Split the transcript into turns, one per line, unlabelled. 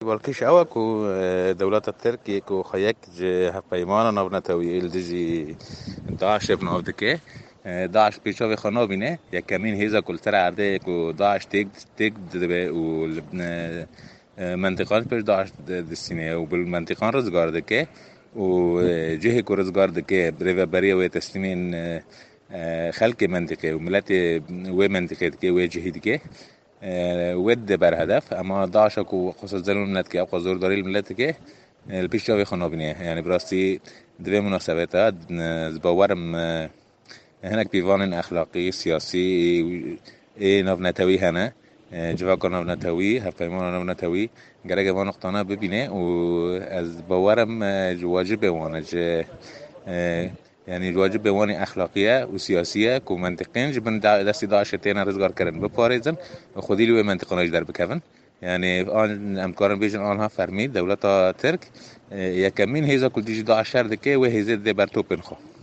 والكيش أوكو دولة التركية كو خيك هفايمانا نبنتوي الدجي داعش ابن أودكي داعش بيشوفي خنابينه يا كمين هيزا كل ترى عرده كو داعش تيك دبي والبن منطقات بيش داعش دستينه وبالمنطقان رزقار دكي وجهي كو رزقار دكي بريفا بريا ويتسلمين خلق منطقه وملاتي ومنطقه دكي وجهي دكي ود بر هدف اما داعش کو خصوص زلون ملت که ابقا زور داری الملت که البیش جاوی خنابینه یعنی براستی دوی مناسبت ها زباورم هناك بيفان اخلاقي سياسي نفنتوي هنا جواكا نفنتوي هفايمانا نفنتوي گرگ ما نقطانا ببینه و از باورم واجب وانج يعني الواجب بواني اخلاقيه وسياسيه كو منطقين جبن دستی داعش تینا رزگار کردن بپاريزن خودی لوی منطقانش در بکفن يعني آن امکارن بیشن آنها فرمید دولتا ترک یکمین هیزا کل دیجی داعش شرد که و هیزه ده بر توپن خو